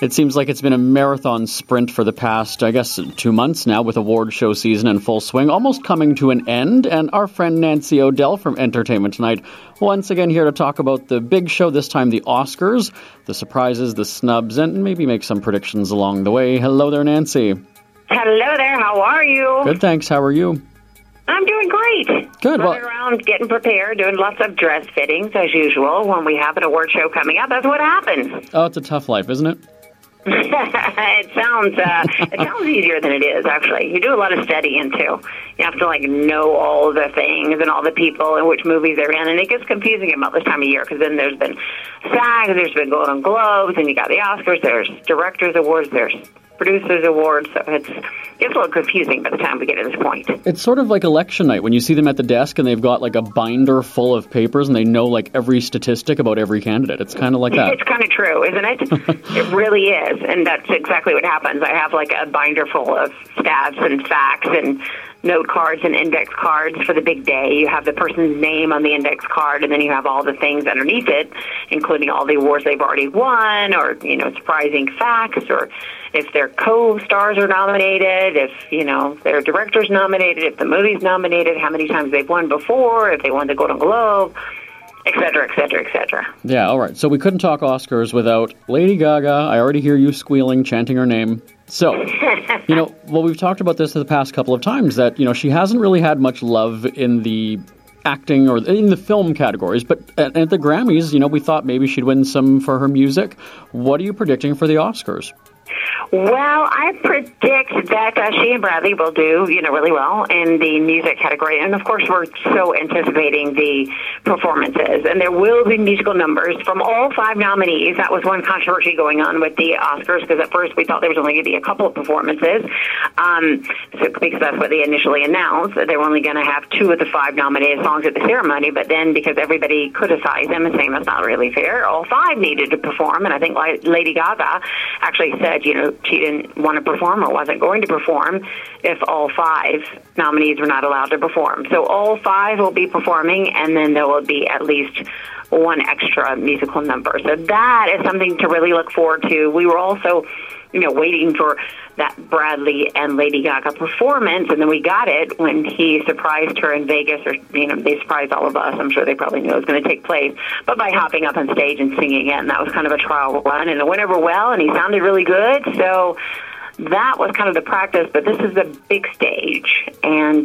It seems like it's been a marathon sprint for the past, 2 months now, with award show season in full swing, almost coming to an end. And our friend Nancy O'Dell from Entertainment Tonight, once again here to talk about the big show, this time the Oscars, the surprises, the snubs, and maybe make some predictions along the way. Hello there, Nancy. Hello there, how are you? Good, thanks. How are you? I'm doing great. Good. Running around, getting prepared, doing lots of dress fittings, as usual. When we have an award show coming up, that's what happens. Oh, it's a tough life, isn't it? It sounds easier than it is, actually. You do a lot of studying, too. You have to, know all the things and all the people and which movies they're in, and it gets confusing about this time of year, because then there's been SAG, there's been Golden Globes, and you got the Oscars, there's Directors Awards, there's Producers Awards, so it gets a little confusing by the time we get to this point. It's sort of like election night when you see them at the desk and they've got a binder full of papers and they know every statistic about every candidate. It's kind of like that. It's kind of true, isn't it? It really is, and that's exactly what happens. I have a binder full of stats and facts and note cards and index cards for the big day. You have the person's name on the index card, and then you have all the things underneath it, including all the awards they've already won, or, surprising facts, or if their co-stars are nominated, if, their director's nominated, if the movie's nominated, how many times they've won before, if they won the Golden Globe, et cetera, et cetera, et cetera. Yeah, all right. So we couldn't talk Oscars without Lady Gaga. I already hear you squealing, chanting her name. So, we've talked about this the past couple of times, that, she hasn't really had much love in the acting or in the film categories, but at the Grammys, we thought maybe she'd win some for her music. What are you predicting for the Oscars? Well, I predict that she and Bradley will do, really well in the music category. And, of course, we're so anticipating the performances. And there will be musical numbers from all 5 nominees. That was one controversy going on with the Oscars, because at first we thought there was only going to be a couple of performances, because that's what they initially announced, that they were only going to have 2 of the 5 nominated songs at the ceremony. But then, because everybody criticized them and saying that's not really fair, all 5 needed to perform. And I think Lady Gaga actually said, she didn't want to perform or wasn't going to perform if all 5 nominees were not allowed to perform. So all 5 will be performing, and then there will be at least one extra musical number. So that is something to really look forward to. We were also, waiting for that Bradley and Lady Gaga performance, and then we got it when he surprised her in Vegas, or, they surprised all of us. I'm sure they probably knew it was going to take place, but by hopping up on stage and singing it, and that was kind of a trial run, and it went over well, and he sounded really good, so that was kind of the practice, but this is the big stage, and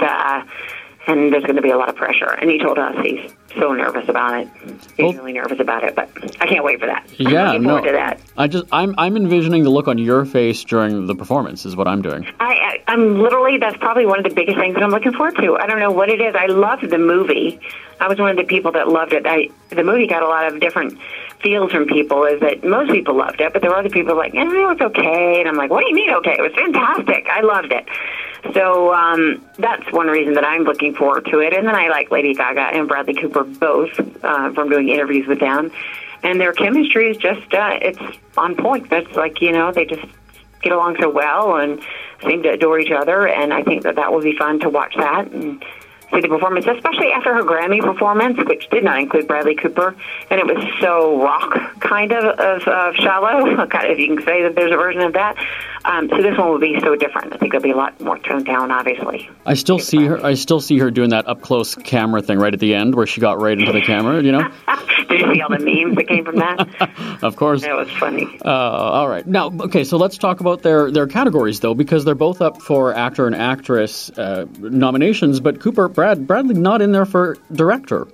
there's going to be a lot of pressure, and he told us he's so nervous about it. He's really nervous about it, but I can't wait for that. Yeah, I'm looking forward to that. I'm envisioning the look on your face during the performance is what I'm doing. I'm literally, that's probably one of the biggest things that I'm looking forward to. I don't know what it is. I loved the movie. I was one of the people that loved it. The movie got a lot of different feels from people, is that most people loved it, but there were other people like, it was okay. And I'm like, what do you mean okay? It was fantastic. I loved it. So that's one reason that I'm looking forward to it. And then I like Lady Gaga and Bradley Cooper both from doing interviews with them. And their chemistry is just, it's on point. That's they just get along so well and seem to adore each other. And I think that will be fun to watch that and see the performance, especially after her Grammy performance, which did not include Bradley Cooper. And it was so rock kind of shallow, kind of, if you can say that there's a version of that. So this one will be so different. I think it'll be a lot more toned down, obviously. I still see her doing that up close camera thing right at the end, where she got right into the camera. Did you see all the memes that came from that? Of course. That was funny. All right. Now, okay, so let's talk about their categories, though, because they're both up for actor and actress nominations, but Bradley not in there for director.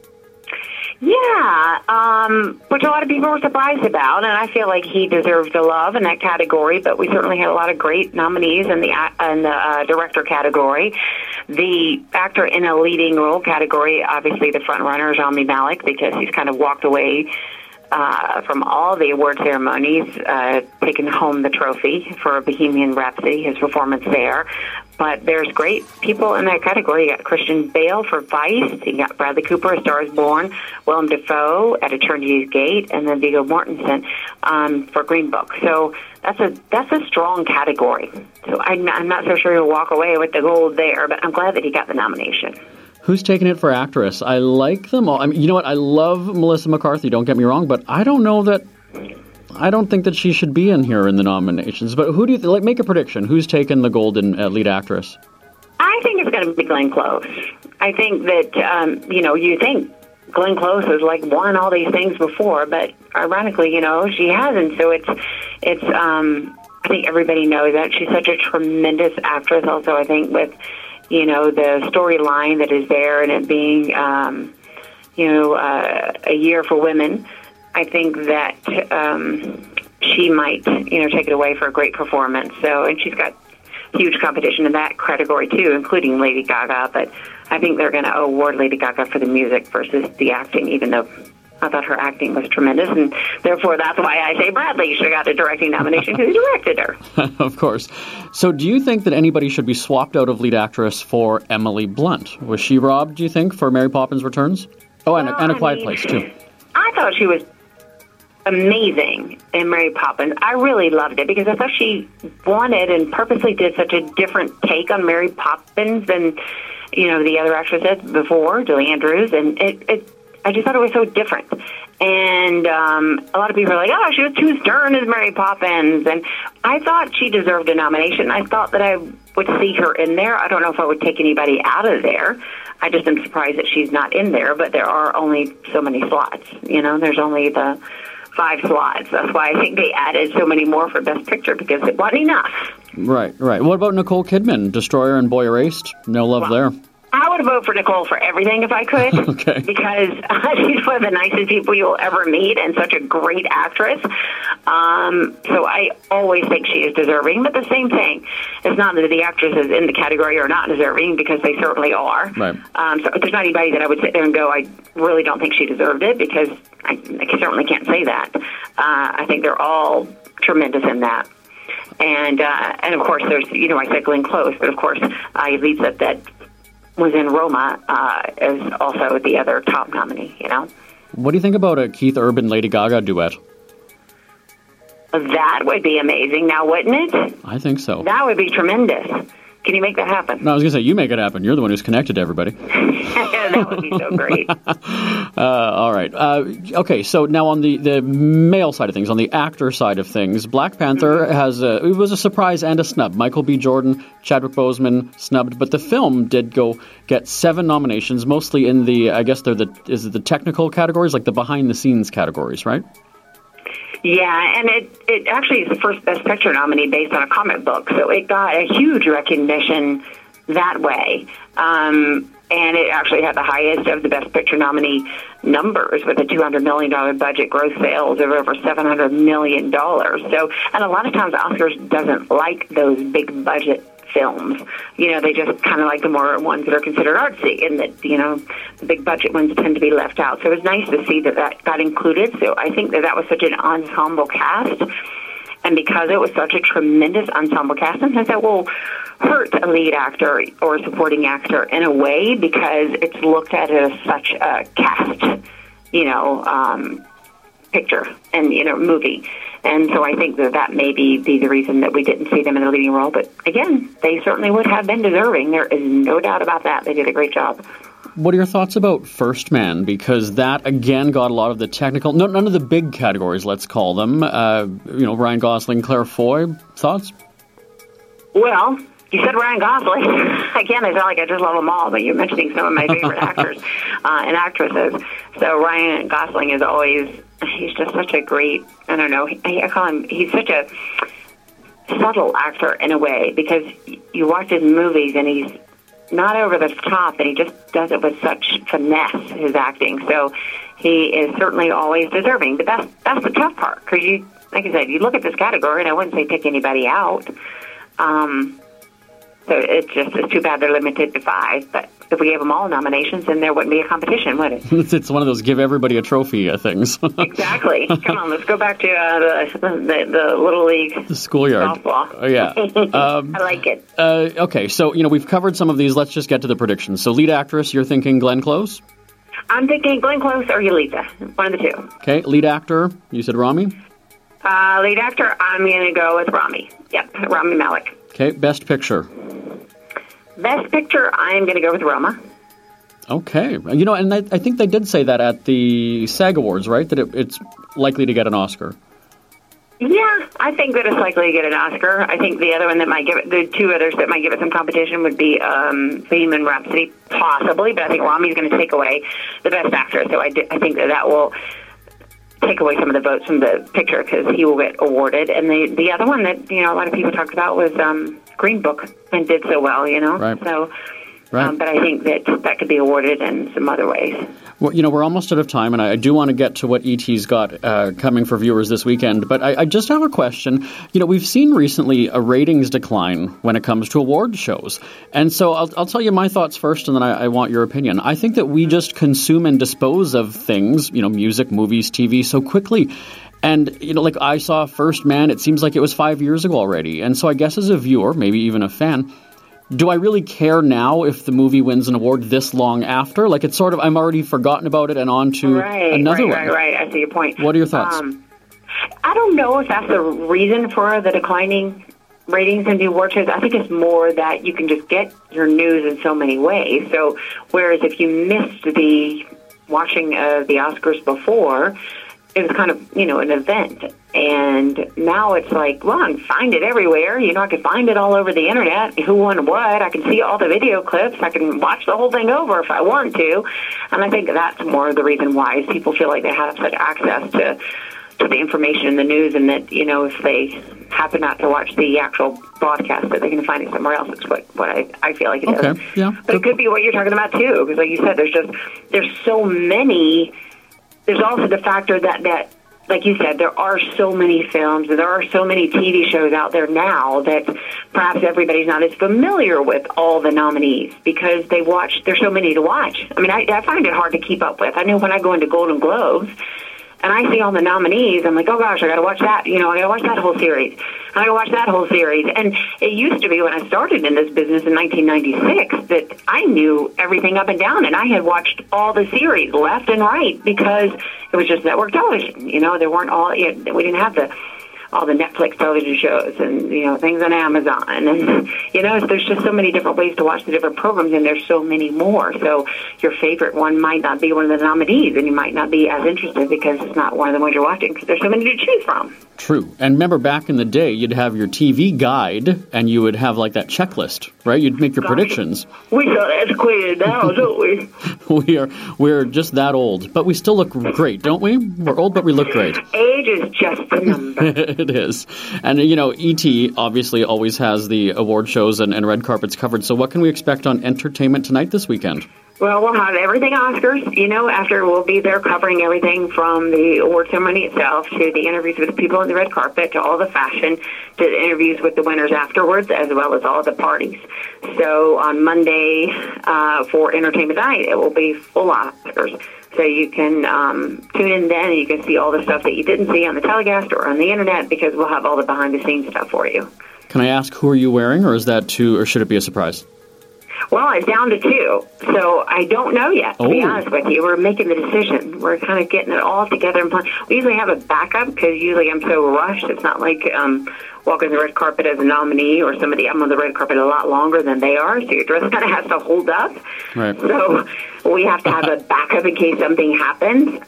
Yeah, which a lot of people were surprised about, and I feel like he deserves the love in that category, but we certainly had a lot of great nominees in the director category. The actor in a leading role category, obviously the front runner is Rami Malek, because he's kind of walked away from all the award ceremonies, taking home the trophy for Bohemian Rhapsody, his performance there. But there's great people in that category. You got Christian Bale for Vice. You got Bradley Cooper, A Star is Born, Willem Dafoe at Eternity's Gate, and then Viggo Mortensen for Green Book. So that's a strong category. So I'm not so sure he'll walk away with the gold there, but I'm glad that he got the nomination. Who's taking it for actress? I like them all. I mean, you know what? I love Melissa McCarthy, don't get me wrong, but I don't know that I don't think that she should be in here in the nominations. But who do you make a prediction? Who's taken the Golden lead actress? I think it's going to be Glenn Close. I think that you think Glenn Close has won all these things before, but ironically, she hasn't. So it's. I think everybody knows that she's such a tremendous actress. Also, I think with the storyline that is there and it being a year for women, I think that she might take it away for a great performance. So, and she's got huge competition in that category too, including Lady Gaga. But I think they're going to award Lady Gaga for the music versus the acting, even though I thought her acting was tremendous, and therefore that's why I say Bradley should have got a directing nomination because he directed her. Of course. So do you think that anybody should be swapped out of lead actress for Emily Blunt? Was she robbed, do you think, for Mary Poppins Returns? Oh, and A Quiet Place, too. I thought she was amazing in Mary Poppins. I really loved it because I thought she wanted and purposely did such a different take on Mary Poppins than, the other actresses before, Julie Andrews, and I just thought it was so different. And a lot of people are like, oh, she was too stern as Mary Poppins. And I thought she deserved a nomination. I thought that I would see her in there. I don't know if I would take anybody out of there. I just am surprised that she's not in there, but there are only so many slots. There's only the 5 slots. That's why I think they added so many more for Best Picture because it wasn't enough. Right. What about Nicole Kidman, Destroyer and Boy Erased? No love there. I would vote for Nicole for everything if I could, okay. Because she's one of the nicest people you'll ever meet and such a great actress. So I always think she is deserving, but the same thing. It's not that the actresses in the category are not deserving because they certainly are. Right. So there's not anybody that I would sit there and go, I really don't think she deserved it because I certainly can't say that. I think they're all tremendous in that. And of course, there's, I said Glenn Close, but of course, Lisa that was in Roma is also the other top nominee, What do you think about a Keith Urban Lady Gaga duet? That would be amazing now, wouldn't it? I think so. That would be tremendous. Can you make that happen? No, I was going to say, you make it happen. You're the one who's connected to everybody. That would be so great. All right. Okay, so now on the male side of things, on the actor side of things, Black Panther it was a surprise and a snub. Michael B. Jordan, Chadwick Boseman snubbed, but the film did get 7 nominations, mostly in the, I guess they're the technical categories, like the behind-the-scenes categories, right? Yeah, and it actually is the first Best Picture nominee based on a comic book, so it got a huge recognition that way. And it actually had the highest of the Best Picture nominee numbers with a $200 million budget, gross sales of over $700 million. So, and a lot of times Oscars doesn't like those big budget films. They just kind of like the more ones that are considered artsy, and that, the big budget ones tend to be left out. So it was nice to see that got included. So I think that was such an ensemble cast. And because it was such a tremendous ensemble cast, sometimes that will hurt a lead actor or supporting actor in a way because it's looked at as such a cast, picture and, movie. And so I think that may be the reason that we didn't see them in the leading role. But again, they certainly would have been deserving. There is no doubt about that. They did a great job. What are your thoughts about First Man? Because that, again, got a lot of the technical, none of the big categories, let's call them. Ryan Gosling, Claire Foy. Thoughts? Well, you said Ryan Gosling. Again, I feel like I just love them all, but you're mentioning some of my favorite actors and actresses. So Ryan Gosling is always, he's just such a great, I don't know, I call him, he's such a subtle actor in a way, because you watch his movies and he's not over the top, and he just does it with such finesse, his acting. So he is certainly always deserving. But that's the tough part, because you, like I said, you look at this category, and I wouldn't say pick anybody out. So it's too bad they're limited to 5. But if we gave them all nominations, then there wouldn't be a competition, would it? It's one of those give everybody a trophy things. Exactly. Come on, let's go back to the Little League. The schoolyard. Softball. Yeah. I like it. Okay, so, we've covered some of these. Let's just get to the predictions. So lead actress, you're thinking Glenn Close? I'm thinking Glenn Close or Yalitza. One of the two. Okay, lead actor, you said Rami? Lead actor, I'm going to go with Rami. Yep, Rami Malek. Okay, best picture. Best picture, I'm going to go with Roma. Okay. And I think they did say that at the SAG Awards, right? That it's likely to get an Oscar. Yeah, I think that it's likely to get an Oscar. I think the other one that might give it, the two others that might give it some competition would be Bohemian Rhapsody, possibly, but I think Rami's going to take away the Best Actor, so I think that will take away some of the votes from the picture because he will get awarded. And the other one that, a lot of people talked about was Green Book and did so well, Right. So, right. but I think that could be awarded in some other ways. Well, we're almost out of time, and I do want to get to what E.T.'s got coming for viewers this weekend. But I just have a question. We've seen recently a ratings decline when it comes to award shows. And so I'll tell you my thoughts first, and then I want your opinion. I think that we just consume and dispose of things, music, movies, TV, so quickly. And, like I saw First Man, it seems like it was 5 years ago already. And so I guess as a viewer, maybe even a fan, do I really care now if the movie wins an award this long after? Like, it's sort of, I'm already forgotten about it and on to another one. Right. I see your point. What are your thoughts? I don't know if that's the reason for the declining ratings in the award shows. I think it's more that you can just get your news in so many ways. So, whereas if you missed the watching of the Oscars before, it was kind of, an event. And now it's like, well, I can find it everywhere. I can find it all over the internet. Who won what? I can see all the video clips. I can watch the whole thing over if I want to. And I think that's more the reason why is people feel like they have such access to the information in the news, and that, if they happen not to watch the actual broadcast, that they can find it somewhere else. It's what I feel like it is. Okay, yeah. But it could be what you're talking about, too, because like you said, there's so many. There's also the factor that like you said, there are so many films and there are so many TV shows out there now that perhaps everybody's not as familiar with all the nominees because there's so many to watch. I mean, I find it hard to keep up with. I know when I go into Golden Globes and I see all the nominees, I'm like, oh gosh, I got to watch that. I got to watch that whole series. I got to watch that whole series. And it used to be when I started in this business in 1996 that I knew everything up and down, and I had watched all the series left and right because it was just network television. There weren't we didn't have all the Netflix television shows and, things on Amazon. And, there's just so many different ways to watch the different programs, and there's so many more. So your favorite one might not be one of the nominees, and you might not be as interested because it's not one of the ones you're watching because there's so many to choose from. True. And remember back in the day, you'd have your TV guide, and you would have like that checklist, right? You'd make your predictions. We so antiquated now, don't we? We're just that old, but we still look great, don't we? We're old, but we look great. Age is just a number. It is. And, E.T. obviously always has the award shows and red carpets covered. So what can we expect on Entertainment Tonight this weekend? Well, we'll have everything Oscars, after we'll be there covering everything from the award ceremony itself to the interviews with the people on the red carpet to all the fashion to the interviews with the winners afterwards, as well as all the parties. So on Monday for Entertainment Tonight, it will be full Oscars. So you can tune in then and you can see all the stuff that you didn't see on the telecast or on the internet because we'll have all the behind-the-scenes stuff for you. Can I ask who are you wearing, or is that or should it be a surprise? Well, it's down to 2, so I don't know yet, to be honest with you. We're making the decision. We're kind of getting it all together. And we usually have a backup because usually I'm so rushed. It's not like walking the red carpet as a nominee or somebody. I'm on the red carpet a lot longer than they are, so your dress kind of has to hold up. Right. So we have to have a backup in case something happens.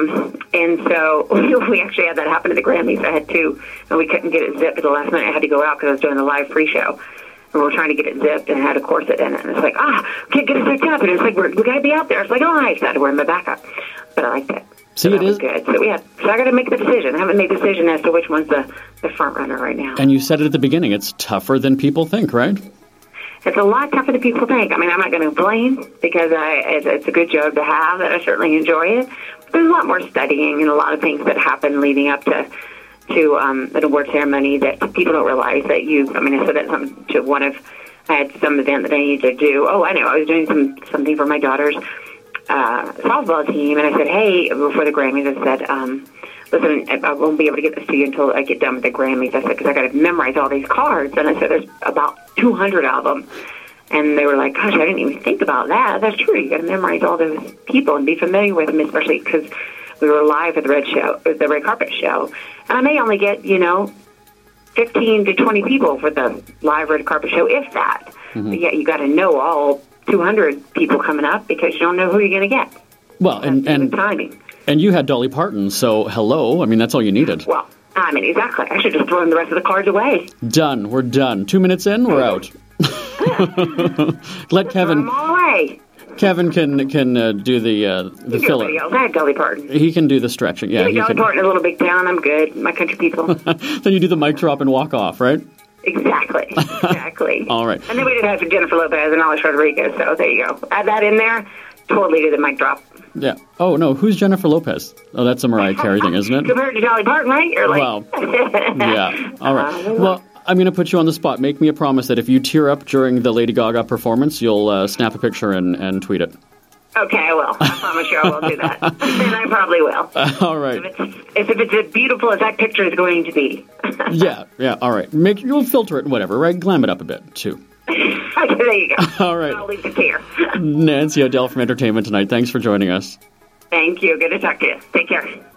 And so we actually had that happen at the Grammys. I had 2, and we couldn't get it zipped at the last minute. I had to go out because I was doing the live pre-show. And we were trying to get it zipped and it had a corset in it. And it's like, can't get it zipped up. And it's like, we got to be out there. It's like, I started wearing my backup. But I liked it. See, so it is good. So I got to make the decision. I haven't made the decision as to which one's the front runner right now. And you said it at the beginning. It's tougher than people think, right? It's a lot tougher than people think. I mean, I'm not going to complain because it's a good job to have, and I certainly enjoy it. But there's a lot more studying and a lot of things that happen leading up to an award ceremony that people don't realize that I said that to I had some event that I needed to do. Oh, I know. I was doing something for my daughter's softball team, and I said, hey, before the Grammys, I said, listen, I won't be able to get this to you until I get done with the Grammys. I said, because I got to memorize all these cards. And I said, there's about 200 of them. And they were like, gosh, I didn't even think about that. That's true. You got to memorize all those people and be familiar with them, especially because we were live at the red carpet show. And I may only get, 15 to 20 people for the live red carpet show, if that. Mm-hmm. But yet you got to know all 200 people coming up because you don't know who you're going to get. Well, and timing. And you had Dolly Parton, so hello. I mean, that's all you needed. Well, I mean, exactly. I should just throw the rest of the cards away. Done. We're done. 2 minutes in, we're out. Let Kevin. Throw them all away. Kevin can do the filler. I had Dolly Parton. He can do the stretching. Yeah, he Dolly can. Parton, a little big town. I'm good. My country people. Then you do the mic drop and walk off, right? Exactly. Exactly. All right. And then we did have Jennifer Lopez and Alex Rodriguez. So there you go. Add that in there. Totally do the mic drop. Yeah. Oh no, who's Jennifer Lopez? Oh, that's a Mariah Carey thing, isn't it? Compared to Dolly Parton, right? You're like, Wow. Yeah. All right. Well, I'm going to put you on the spot. Make me a promise that if you tear up during the Lady Gaga performance, you'll snap a picture and tweet it. okay, I will. I promise you I will do that. And I probably will. All right. If it's as beautiful as that picture is going to be. Yeah. All right. You'll filter it and whatever, right? Glam it up a bit, too. Okay, there you go. All right. I'll leave the tear. Nancy O'Dell from Entertainment Tonight. Thanks for joining us. Thank you. Good to talk to you. Take care.